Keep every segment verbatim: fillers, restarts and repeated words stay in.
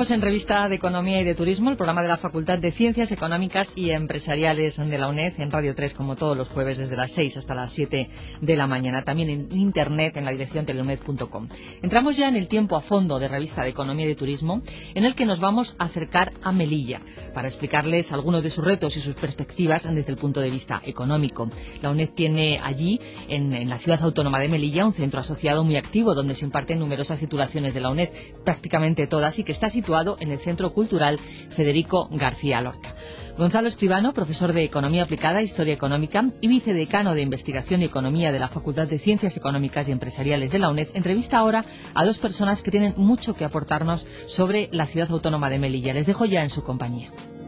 Seguimos en Revista de Economía y de Turismo, el programa de la Facultad de Ciencias Económicas y Empresariales de la UNED, en Radio tres, como todos los jueves, desde las seis hasta las siete de la mañana. También en Internet, en la dirección teleuned punto com. Entramos ya en el tiempo a fondo de Revista de Economía y de Turismo, en el que nos vamos a acercar a Melilla, para explicarles algunos de sus retos y sus perspectivas desde el punto de vista económico. La UNED tiene allí, en, en la ciudad autónoma de Melilla, un centro asociado muy activo, donde se imparten numerosas titulaciones de la UNED, prácticamente todas, y que está situado en el Centro Cultural Federico García Lorca. Gonzalo Escribano, profesor de Economía Aplicada, Historia Económica y vicedecano de Investigación y Economía de la Facultad de Ciencias Económicas y Empresariales de la UNED, entrevista ahora a dos personas que tienen mucho que aportarnos sobre la ciudad autónoma de Melilla. Les dejo ya en su compañía.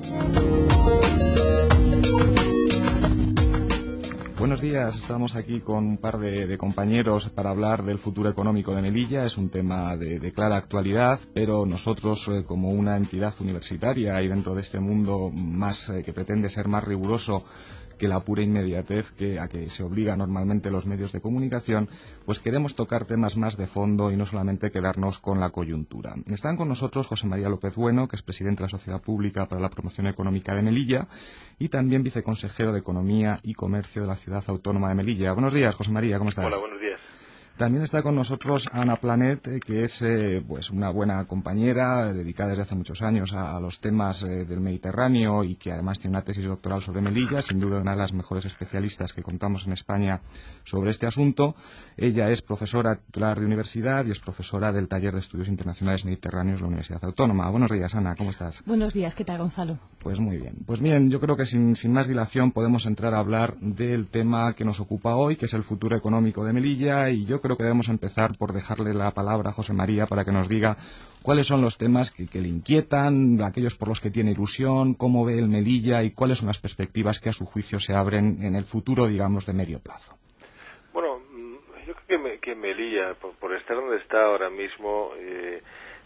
Buenos días, estamos aquí con un par de, de compañeros para hablar del futuro económico de Melilla. Es un tema de, de clara actualidad, pero nosotros, eh, como una entidad universitaria y dentro de este mundo más eh, que pretende ser más riguroso que la pura inmediatez que a que se obliga normalmente los medios de comunicación, pues queremos tocar temas más de fondo y no solamente quedarnos con la coyuntura. Están con nosotros José María López Bueno, que es presidente de la Sociedad Pública para la Promoción Económica de Melilla y también viceconsejero de Economía y Comercio de la Ciudad Autónoma de Melilla. Buenos días, José María, ¿cómo estás? Hola, buenos días. También está con nosotros Ana Planet, eh, que es eh, pues una buena compañera, eh, dedicada desde hace muchos años a, a los temas eh, del Mediterráneo y que además tiene una tesis doctoral sobre Melilla, sin duda una de las mejores especialistas que contamos en España sobre este asunto. Ella es profesora titular de universidad y es profesora del Taller de Estudios Internacionales Mediterráneos de la Universidad Autónoma. Buenos días, Ana, ¿cómo estás? Buenos días, ¿qué tal, Gonzalo? Pues muy bien. Pues bien, yo creo que sin, sin más dilación podemos entrar a hablar del tema que nos ocupa hoy, que es el futuro económico de Melilla, y yo creo que debemos empezar por dejarle la palabra a José María para que nos diga cuáles son los temas que, que le inquietan, aquellos por los que tiene ilusión, cómo ve el Melilla y cuáles son las perspectivas que a su juicio se abren en el futuro, digamos, de medio plazo. Bueno, yo creo que, me, que Melilla, por, por estar donde está ahora mismo, eh,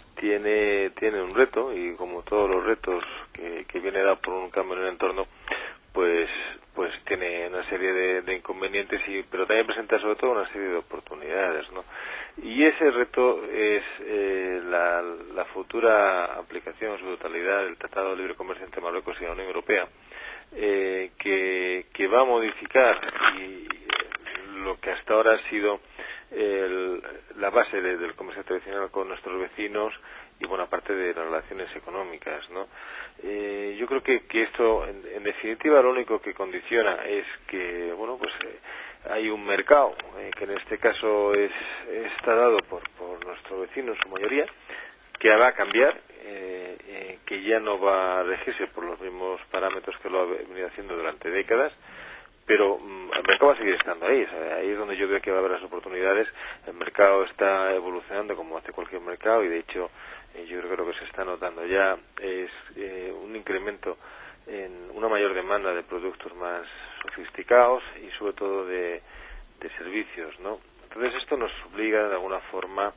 tiene tiene un reto, y como todos los retos que, que viene dado por un cambio en el entorno, pues pues tiene una serie de, de inconvenientes, y pero también presenta sobre todo una serie de oportunidades, ¿no? Y ese reto es eh, la, la futura aplicación en su totalidad del Tratado de Libre Comercio entre Marruecos y la Unión Europea, eh, que, que va a modificar y lo que hasta ahora ha sido el, la base de, del comercio tradicional con nuestros vecinos y buena parte de las relaciones económicas, ¿no? Eh, yo creo que, que esto, en, en definitiva, lo único que condiciona es que, bueno, pues eh, hay un mercado, eh, que en este caso es está dado por, por nuestro vecino en su mayoría, que va a cambiar, eh, eh, que ya no va a regirse por los mismos parámetros que lo ha venido haciendo durante décadas, pero mm, el mercado va a seguir estando ahí. O sea, ahí es donde yo creo que va a haber las oportunidades. El mercado está evolucionando como hace cualquier mercado, y de hecho eh, yo creo que lo que se está notando ya es eh, un incremento en una mayor demanda de productos más sofisticados y sobre todo de, de servicios, ¿no? Entonces esto nos obliga de alguna forma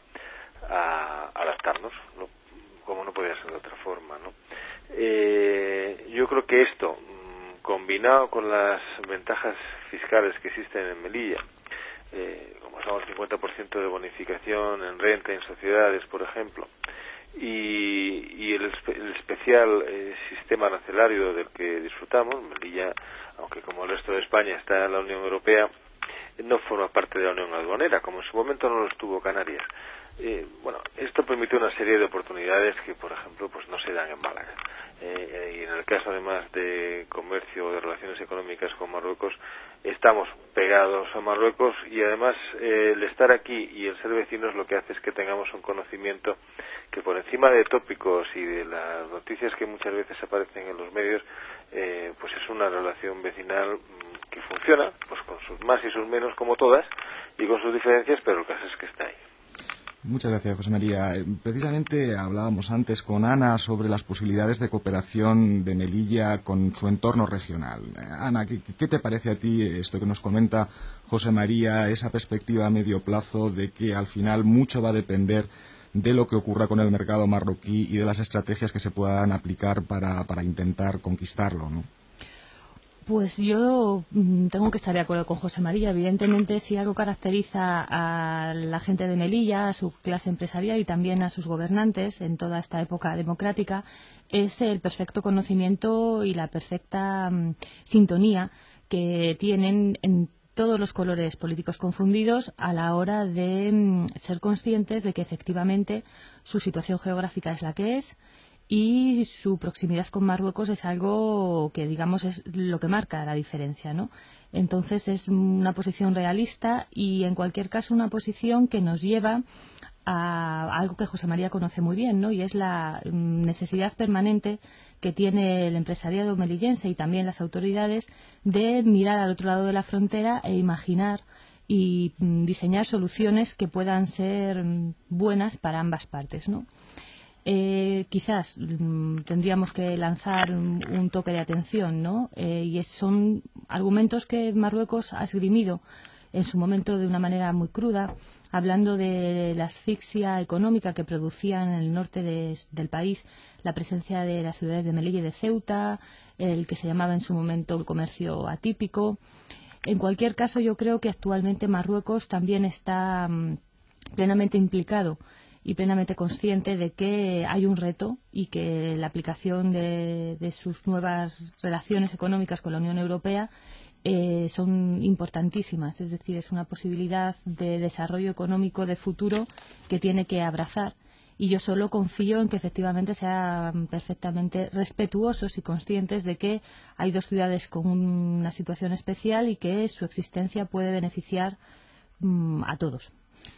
a adaptarnos, ¿no? Como no podía ser de otra forma, ¿no? Eh, yo creo que esto, combinado con las ventajas fiscales que existen en Melilla, eh, como son el cincuenta por ciento de bonificación en renta, en sociedades, por ejemplo, y, y el, el especial eh, sistema arancelario del que disfrutamos. Melilla, aunque como el resto de España está en la Unión Europea, no forma parte de la Unión Aduanera, como en su momento no lo estuvo Canarias. Eh, bueno, esto permite una serie de oportunidades que, por ejemplo, pues no se dan en Málaga. Eh, y en el caso, además, de comercio o de relaciones económicas con Marruecos, estamos pegados a Marruecos, y además eh, el estar aquí y el ser vecinos lo que hace es que tengamos un conocimiento que, por encima de tópicos y de las noticias que muchas veces aparecen en los medios, eh, pues es una relación vecinal mmm, que funciona, pues con sus más y sus menos, como todas, y con sus diferencias, pero el caso es que está ahí. Muchas gracias, José María. Precisamente hablábamos antes con Ana sobre las posibilidades de cooperación de Melilla con su entorno regional. Ana, ¿qué, qué te parece a ti esto que nos comenta José María, esa perspectiva a medio plazo de que al final mucho va a depender de lo que ocurra con el mercado marroquí y de las estrategias que se puedan aplicar para, para intentar conquistarlo, ¿no? Pues yo mm, tengo que estar de acuerdo con José María. Evidentemente, si algo caracteriza a la gente de Melilla, a su clase empresarial y también a sus gobernantes en toda esta época democrática, es el perfecto conocimiento y la perfecta mm, sintonía que tienen en todos los colores políticos confundidos a la hora de mm, ser conscientes de que efectivamente su situación geográfica es la que es y su proximidad con Marruecos es algo que, digamos, es lo que marca la diferencia, ¿no? Entonces es una posición realista y, en cualquier caso, una posición que nos lleva a algo que José María conoce muy bien, ¿no? Y es la necesidad permanente que tiene el empresariado melillense y también las autoridades de mirar al otro lado de la frontera e imaginar y diseñar soluciones que puedan ser buenas para ambas partes, ¿no? Eh, quizás mm, tendríamos que lanzar un, un toque de atención, ¿no? Eh, y es, son argumentos que Marruecos ha esgrimido en su momento de una manera muy cruda, hablando de la asfixia económica que producía en el norte de, del país la presencia de las ciudades de Melilla y de Ceuta, el que se llamaba en su momento el comercio atípico. En cualquier caso, yo creo que actualmente Marruecos también está mm, plenamente implicado y plenamente consciente de que hay un reto y que la aplicación de, de sus nuevas relaciones económicas con la Unión Europea eh, son importantísimas. Es decir, es una posibilidad de desarrollo económico de futuro que tiene que abrazar. Y yo solo confío en que efectivamente sean perfectamente respetuosos y conscientes de que hay dos ciudades con una situación especial y que su existencia puede beneficiar mmm, a todos.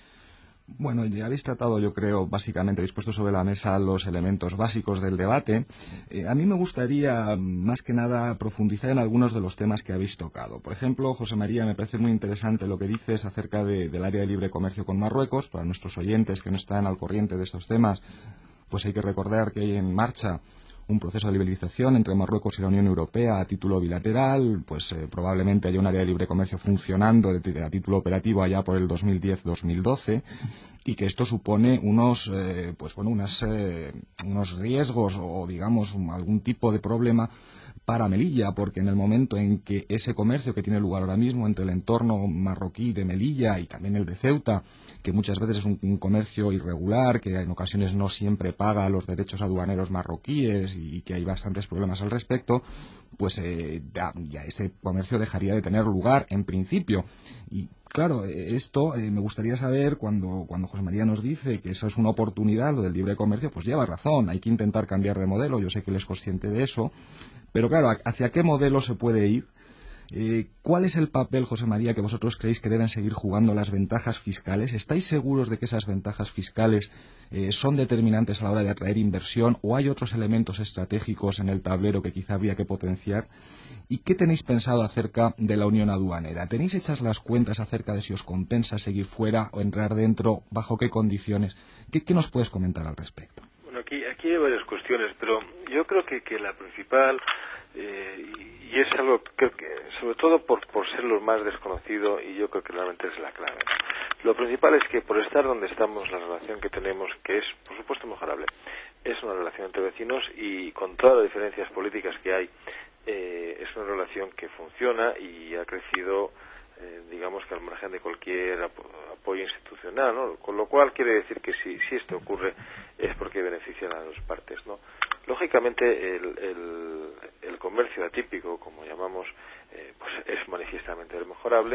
Bueno, ya habéis tratado, yo creo, básicamente, habéis puesto sobre la mesa los elementos básicos del debate. Eh, a mí me gustaría, más que nada, profundizar en algunos de los temas que habéis tocado. Por ejemplo, José María, me parece muy interesante lo que dices acerca de, del área de libre comercio con Marruecos. Para nuestros oyentes que no están al corriente de estos temas, pues hay que recordar que hay en marcha un proceso de liberalización entre Marruecos y la Unión Europea a título bilateral, pues eh, probablemente haya un área de libre comercio funcionando de, de, a título operativo allá por el dos mil diez dos mil doce y que esto supone unos eh, pues bueno unas, eh, unos riesgos o digamos un, algún tipo de problema para Melilla, porque en el momento en que ese comercio que tiene lugar ahora mismo entre el entorno marroquí de Melilla y también el de Ceuta, que muchas veces es un, un comercio irregular, que en ocasiones no siempre paga los derechos aduaneros marroquíes y, y que hay bastantes problemas al respecto, pues eh, ya, ya ese comercio dejaría de tener lugar en principio. Y claro, esto eh, me gustaría saber, cuando, cuando José María nos dice que eso es una oportunidad, lo del libre comercio, pues lleva razón, hay que intentar cambiar de modelo, yo sé que él es consciente de eso, pero claro, ¿hacia qué modelo se puede ir? Eh, ¿Cuál es el papel, José María, que vosotros creéis que deben seguir jugando las ventajas fiscales? ¿Estáis seguros de que esas ventajas fiscales eh, son determinantes a la hora de atraer inversión o hay otros elementos estratégicos en el tablero que quizá habría que potenciar? ¿Y qué tenéis pensado acerca de la unión aduanera? ¿Tenéis hechas las cuentas acerca de si os compensa seguir fuera o entrar dentro? ¿Bajo qué condiciones? ¿Qué, qué nos puedes comentar al respecto? Bueno, aquí, aquí hay varias cuestiones, pero yo creo que, que la principal... Eh, y es algo creo que sobre todo por, por ser lo más desconocido y yo creo que realmente es la clave. Lo principal es que por estar donde estamos, la relación que tenemos, que es por supuesto mejorable, es una relación entre vecinos y con todas las diferencias políticas que hay, eh, es una relación que funciona y ha crecido eh, digamos que al margen de cualquier ap apoyo institucional, ¿no? Con lo cual quiere decir que si, si esto ocurre es porque beneficia a las dos partes, ¿no? Lógicamente el, el, el comercio atípico, como llamamos, eh, pues es manifiestamente mejorable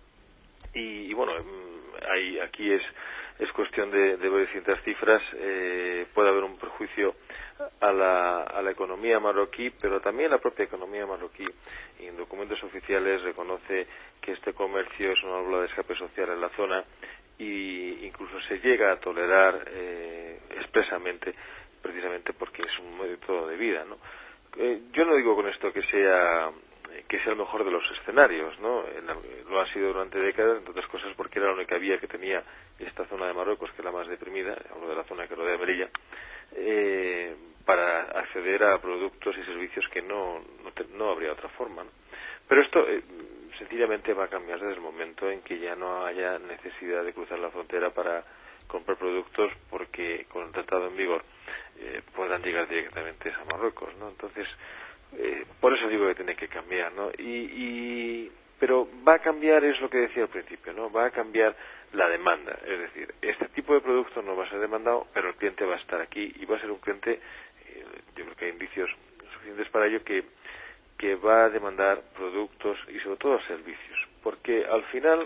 y, y bueno, hay, aquí es, es cuestión de, de ver distintas cifras, eh, puede haber un perjuicio a la, a la economía marroquí, pero también la propia economía marroquí y en documentos oficiales reconoce que este comercio es una válvula de escape social en la zona y incluso se llega a tolerar eh, expresamente precisamente porque es un método de vida, ¿no? Eh, yo no digo con esto que sea que sea el mejor de los escenarios, ¿no? En el, lo ha sido durante décadas, entre otras cosas porque era la única vía que tenía esta zona de Marruecos, que es la más deprimida, hablo de la zona que rodea Melilla, eh, para acceder a productos y servicios que no no, te, no habría otra forma, ¿no? Pero esto eh, sencillamente va a cambiar desde el momento en que ya no haya necesidad de cruzar la frontera para comprar productos porque con el tratado en vigor eh, puedan llegar directamente a Marruecos, ¿no? Entonces, eh, por eso digo que tiene que cambiar, ¿no? Y, y pero va a cambiar, es lo que decía al principio, ¿no? Va a cambiar la demanda, es decir, este tipo de producto no va a ser demandado, pero el cliente va a estar aquí y va a ser un cliente, eh, yo creo que hay indicios suficientes para ello, que, que va a demandar productos y sobre todo servicios, porque al final,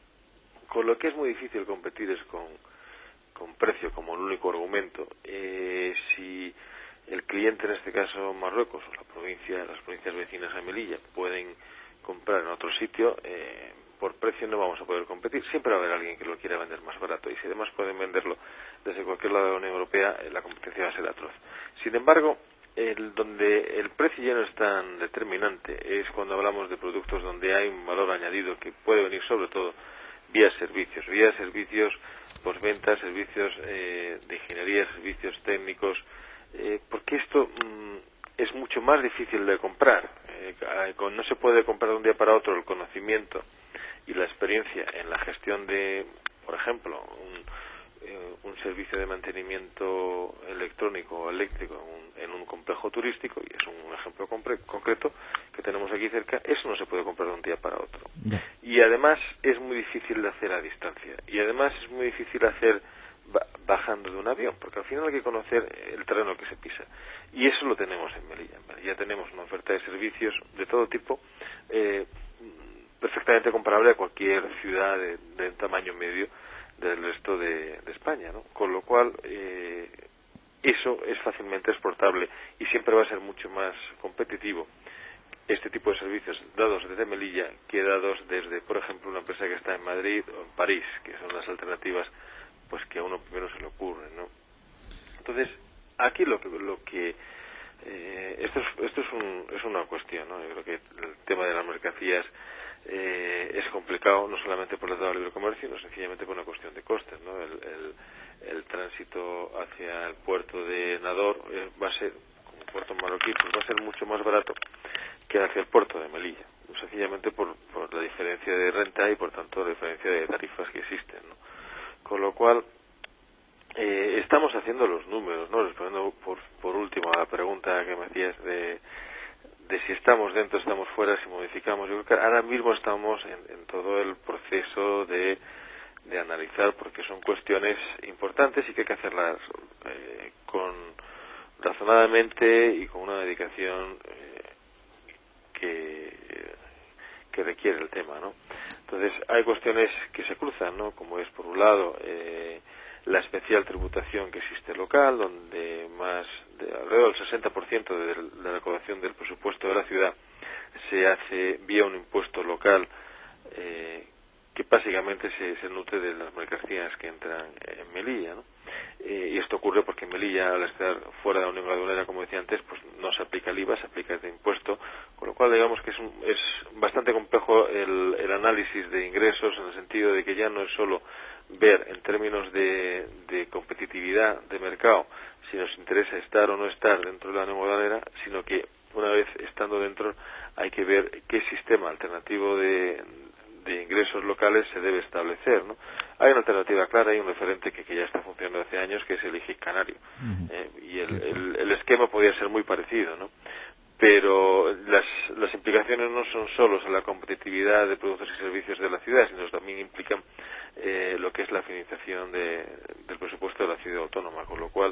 con lo que es muy difícil competir es con, con precio como el único argumento. Eh, si el cliente, en este caso Marruecos o la provincia, las provincias vecinas a Melilla, pueden comprar en otro sitio, eh, por precio no vamos a poder competir. Siempre va a haber alguien que lo quiera vender más barato, y si además pueden venderlo desde cualquier lado de la Unión Europea, eh, la competencia va a ser atroz. Sin embargo, el, donde el precio ya no es tan determinante es cuando hablamos de productos donde hay un valor añadido que puede venir sobre todo vía servicios, vía servicios postventa, servicios eh, de ingeniería, servicios técnicos, eh, porque esto mmm, es mucho más difícil de comprar. Eh, no se puede comprar de un día para otro el conocimiento y la experiencia en la gestión de, por ejemplo, un, eh, un servicio de mantenimiento electrónico o eléctrico en un, en un complejo turístico, y es un ejemplo compre, concreto que tenemos aquí cerca. Eso no se puede comprar de un día para otro. Yeah. Y además es muy difícil de hacer a distancia, y además es muy difícil hacer bajando de un avión, porque al final hay que conocer el terreno que se pisa, y eso lo tenemos en Melilla. En Melilla tenemos una oferta de servicios de todo tipo, eh, perfectamente comparable a cualquier ciudad de, de tamaño medio del resto de, de España, ¿no? Con lo cual eh, eso es fácilmente exportable y siempre va a ser mucho más competitivo este tipo de servicios dados desde Melilla que dados desde, por ejemplo, una empresa que está en Madrid o en París, que son las alternativas pues que a uno primero se le ocurre, ¿no? Entonces, aquí lo que lo que eh, esto es esto es, un, es una cuestión, ¿no? Yo creo que el tema de las mercancías eh, es complicado, no solamente por el tratado de libre comercio, sino sencillamente por una cuestión de costes, ¿no? El, el, el tránsito hacia el puerto de Nador eh, va a ser, como puerto marroquí, pues va a ser mucho más barato que hacia el puerto de Melilla, sencillamente por, por la diferencia de renta y por tanto la diferencia de tarifas que existen, ¿no? Con lo cual, eh, estamos haciendo los números, ¿no? Respondiendo por, por último a la pregunta que me hacías de, de si estamos dentro, estamos fuera, si modificamos. Yo creo que ahora mismo estamos en, en todo el proceso de, de analizar, porque son cuestiones importantes y que hay que hacerlas eh, con razonadamente y con una dedicación eh, que, que requiere el tema, ¿no? Entonces, hay cuestiones que se cruzan, ¿no? Como es, por un lado, eh, la especial tributación que existe local, donde más de alrededor del sesenta por ciento de la recaudación del presupuesto de la ciudad se hace vía un impuesto local eh, que básicamente se, se nutre de las mercancías que entran en Melilla, ¿no? Eh, y esto ocurre porque en Melilla, al estar fuera de la Unión Aduanera, como decía antes, pues no se aplica el I V A, se aplica este impuesto, con lo cual digamos que es, un, es bastante complejo el, el análisis de ingresos, en el sentido de que ya no es solo ver en términos de, de competitividad de mercado si nos interesa estar o no estar dentro de la Unión Aduanera, sino que una vez estando dentro hay que ver qué sistema alternativo de de ingresos locales se debe establecer, ¿no? Hay una alternativa clara, hay un referente que, que ya está funcionando hace años, que es el I G I canario, uh-huh. eh, y el, el, el esquema podría ser muy parecido, ¿no? Pero las, las implicaciones no son solo en la competitividad de productos y servicios de la ciudad, sino también implican eh, lo que es la financiación de, del presupuesto de la ciudad autónoma, con lo cual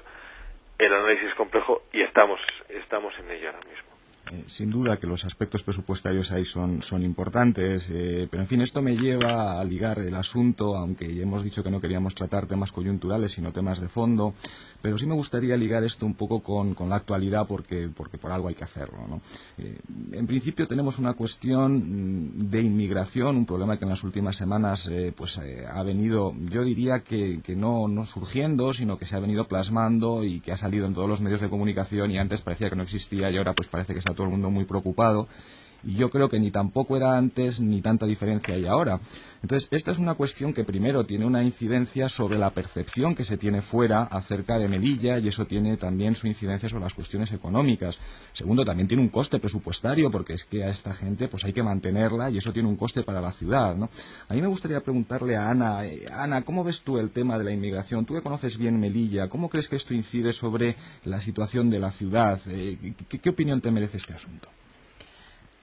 el análisis es complejo y estamos, estamos en ello ahora mismo. Eh, sin duda que los aspectos presupuestarios ahí son, son importantes, eh, pero en fin, esto me lleva a ligar el asunto, aunque ya hemos dicho que no queríamos tratar temas coyunturales, sino temas de fondo, pero sí me gustaría ligar esto un poco con, con la actualidad, porque, porque por algo hay que hacerlo, ¿no? Eh, en principio tenemos una cuestión de inmigración, un problema que en las últimas semanas eh, pues eh, ha venido, yo diría que, que no, no surgiendo, sino que se ha venido plasmando y que ha salido en todos los medios de comunicación, y antes parecía que no existía y ahora pues parece que está todo el mundo muy preocupado, y yo creo que ni tampoco era antes ni tanta diferencia hay ahora. Entonces, esta es una cuestión que primero tiene una incidencia sobre la percepción que se tiene fuera acerca de Melilla, y eso tiene también su incidencia sobre las cuestiones económicas. Segundo, también tiene un coste presupuestario, porque es que a esta gente pues hay que mantenerla y eso tiene un coste para la ciudad, ¿no? A mí me gustaría preguntarle a Ana, eh, Ana, ¿cómo ves tú el tema de la inmigración? Tú que conoces bien Melilla, ¿cómo crees que esto incide sobre la situación de la ciudad? Eh, ¿qué, qué opinión te merece este asunto?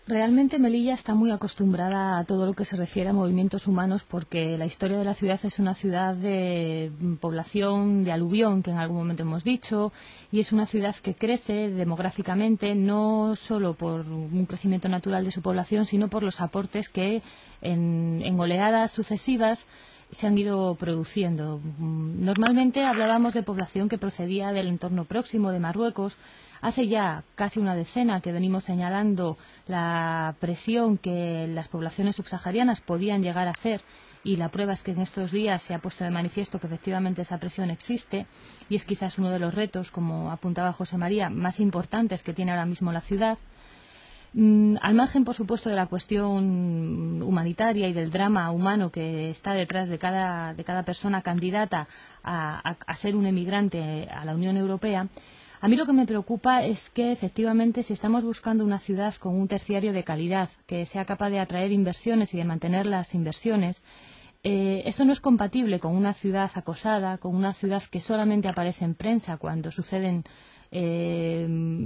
Realmente Melilla está muy acostumbrada a todo lo que se refiere a movimientos humanos porque la historia de la ciudad es una ciudad de población, de aluvión, que en algún momento hemos dicho, y es una ciudad que crece demográficamente no solo por un crecimiento natural de su población, sino por los aportes que en, en oleadas sucesivas se han ido produciendo. Normalmente hablábamos de población que procedía del entorno próximo de Marruecos. Hace ya casi una decena que venimos señalando la presión que las poblaciones subsaharianas podían llegar a hacer, y la prueba es que en estos días se ha puesto de manifiesto que efectivamente esa presión existe, y es quizás uno de los retos, como apuntaba José María, más importantes que tiene ahora mismo la ciudad. Mm, al margen, por supuesto, de la cuestión humanitaria y del drama humano que está detrás de cada, de cada persona candidata a, a, a ser un emigrante a la Unión Europea, a mí lo que me preocupa es que, efectivamente, si estamos buscando una ciudad con un terciario de calidad, que sea capaz de atraer inversiones y de mantener las inversiones, eh, esto no es compatible con una ciudad acosada, con una ciudad que solamente aparece en prensa cuando suceden eh,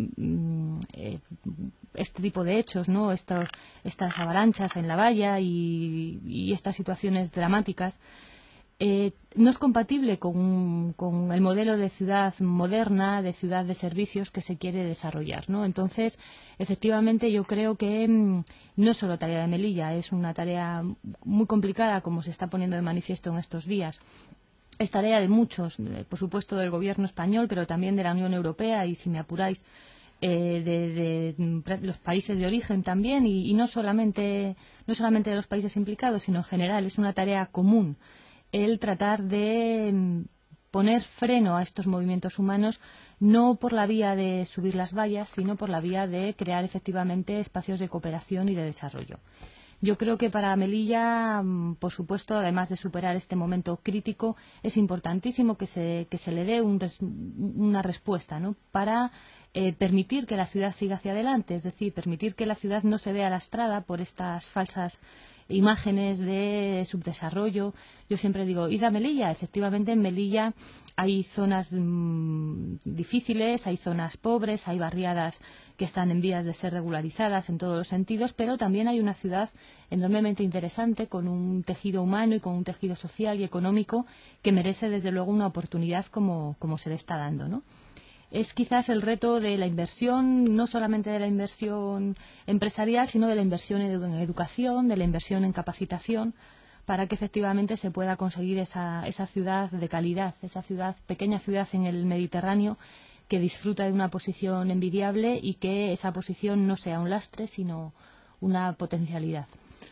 eh, este tipo de hechos, ¿no? Esto, estas avalanchas en la valla y, y estas situaciones dramáticas. Eh, no es compatible con, con el modelo de ciudad moderna, de ciudad de servicios que se quiere desarrollar, ¿no? Entonces, efectivamente, yo creo que mmm, no es solo tarea de Melilla, es una tarea muy complicada, como se está poniendo de manifiesto en estos días. Es tarea de muchos, eh, por supuesto del gobierno español, pero también de la Unión Europea y, si me apuráis, eh, de, de, de los países de origen también, y, y no solamente, no solamente de los países implicados, sino en general. Es una tarea común el tratar de poner freno a estos movimientos humanos, no por la vía de subir las vallas, sino por la vía de crear efectivamente espacios de cooperación y de desarrollo. Yo creo que para Melilla, por supuesto, además de superar este momento crítico, es importantísimo que se, que se le dé un res, una respuesta, ¿no?, para eh, permitir que la ciudad siga hacia adelante, es decir, permitir que la ciudad no se vea lastrada por estas falsas imágenes de subdesarrollo. Yo siempre digo, id a Melilla. Efectivamente, en Melilla hay zonas mmm, difíciles, hay zonas pobres, hay barriadas que están en vías de ser regularizadas en todos los sentidos, pero también hay una ciudad enormemente interesante, con un tejido humano y con un tejido social y económico que merece, desde luego, una oportunidad como, como se le está dando, ¿no? Es quizás el reto de la inversión, no solamente de la inversión empresarial, sino de la inversión en educación, de la inversión en capacitación, para que efectivamente se pueda conseguir esa, esa ciudad de calidad, esa ciudad, pequeña ciudad en el Mediterráneo, que disfruta de una posición envidiable y que esa posición no sea un lastre, sino una potencialidad.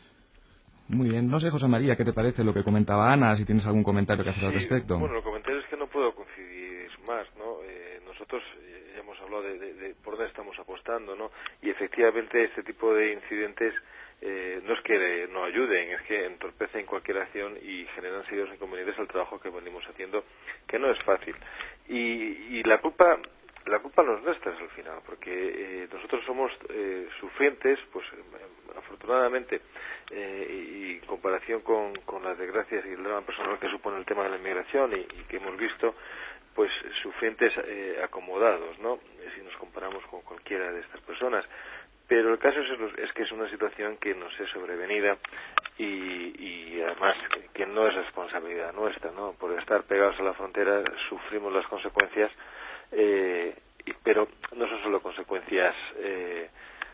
Muy bien. No sé, José María, ¿qué te parece lo que comentaba Ana? Si tienes algún comentario que hacer sí, al respecto. Bueno, el comentario es que no puedo coincidir más, ¿no? Eh, nosotros ya hemos hablado de, de, de por dónde estamos apostando, ¿no? Y efectivamente este tipo de incidentes eh, no es que no ayuden, es que entorpecen cualquier acción y generan serios inconvenientes al trabajo que venimos haciendo, que no es fácil. Y, y la culpa la culpa no es nuestra al final, porque eh, nosotros somos eh, sufrientes, pues eh, afortunadamente, eh, y en comparación con, con las desgracias y el drama personal que supone el tema de la inmigración y, y que hemos visto, pues sufrientes eh, acomodados, ¿no?, si nos comparamos con cualquiera de estas personas. Pero el caso es, es que es una situación que nos es sobrevenida y, y además que no es responsabilidad nuestra, ¿no? Por estar pegados a la frontera sufrimos las consecuencias, eh, y, pero no son solo consecuencias eh,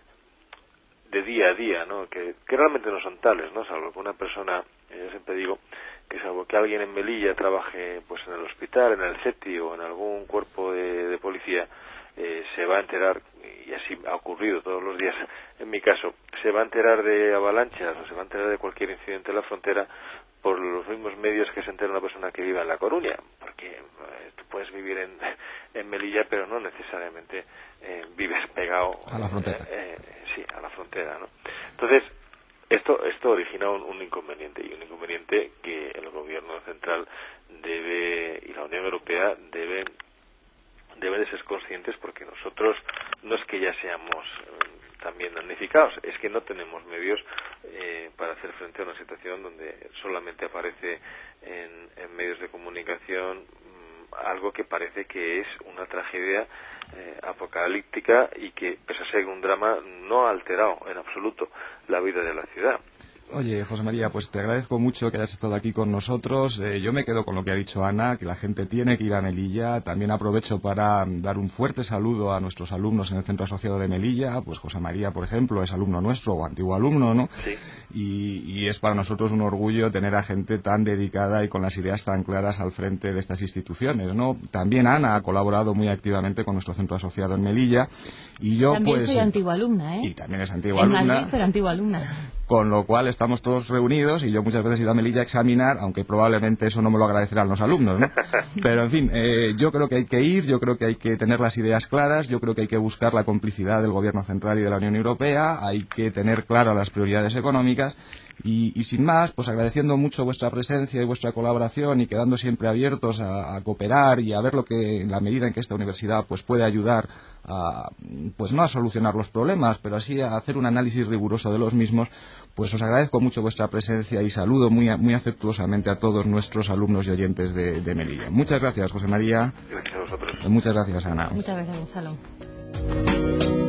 de día a día, ¿no?, que, que realmente no son tales, ¿no?, salvo que una persona, eh, yo siempre digo que salvo que alguien en Melilla trabaje pues en el hospital, en el CETI o en algún cuerpo de, de policía, eh, se va a enterar, y así ha ocurrido todos los días en mi caso, se va a enterar de avalanchas o se va a enterar de cualquier incidente en la frontera por los mismos medios que se entera una persona que vive en La Coruña, porque eh, tú puedes vivir en, en Melilla, pero no necesariamente eh, vives pegado a la frontera. Eh, eh, sí, a la frontera, ¿no? Entonces, esto esto origina un, un inconveniente, y un inconveniente que el gobierno central debe, y la Unión Europea debe debe de ser conscientes, porque nosotros no es que ya seamos eh, también damnificados, es que no tenemos medios eh, para hacer frente a una situación donde solamente aparece en, en medios de comunicación algo que parece que es una tragedia eh, apocalíptica y que, pese a ser un drama, no ha alterado en absoluto la vida de la ciudad. Oye, José María, pues te agradezco mucho que hayas estado aquí con nosotros. Eh, yo me quedo con lo que ha dicho Ana, que la gente tiene que ir a Melilla. También aprovecho para dar un fuerte saludo a nuestros alumnos en el Centro Asociado de Melilla. Pues José María, por ejemplo, es alumno nuestro o antiguo alumno, ¿no? Sí. Y, y es para nosotros un orgullo tener a gente tan dedicada y con las ideas tan claras al frente de estas instituciones, ¿no? También Ana ha colaborado muy activamente con nuestro Centro Asociado en Melilla. Y yo, también pues, soy antigua alumna, ¿eh? Y también es antigua en alumna. Madrid, pero antigua alumna. Con lo cual estamos todos reunidos y yo muchas veces he ido a Melilla a examinar, aunque probablemente eso no me lo agradecerán los alumnos, ¿no? Pero, en fin, eh, yo creo que hay que ir, yo creo que hay que tener las ideas claras, yo creo que hay que buscar la complicidad del Gobierno Central y de la Unión Europea, hay que tener claras las prioridades económicas y, y sin más, pues agradeciendo mucho vuestra presencia y vuestra colaboración y quedando siempre abiertos a, a cooperar y a ver lo que, en la medida en que esta universidad pues puede ayudar a, pues no a solucionar los problemas, pero así a hacer un análisis riguroso de los mismos, pues os agradezco mucho vuestra presencia y saludo muy, muy afectuosamente a todos nuestros alumnos y oyentes de, de Melilla. Muchas gracias, José María. Gracias a vosotros. Muchas gracias, Ana. Muchas gracias, Gonzalo.